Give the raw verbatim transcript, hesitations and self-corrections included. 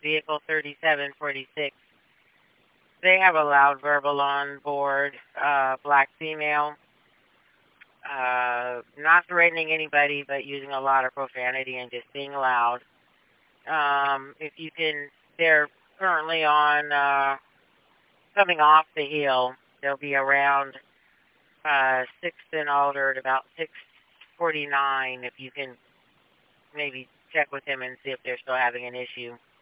vehicle thirty-seven forty-six. They have a loud verbal on board, uh, black female, uh, not threatening anybody, but using a lot of profanity and just being loud. Um, if you can, they're currently on, uh, coming off the hill. They'll be around uh, sixth and Alder at about six forty-nine. If you can maybe check with them and see if they're still having an issue.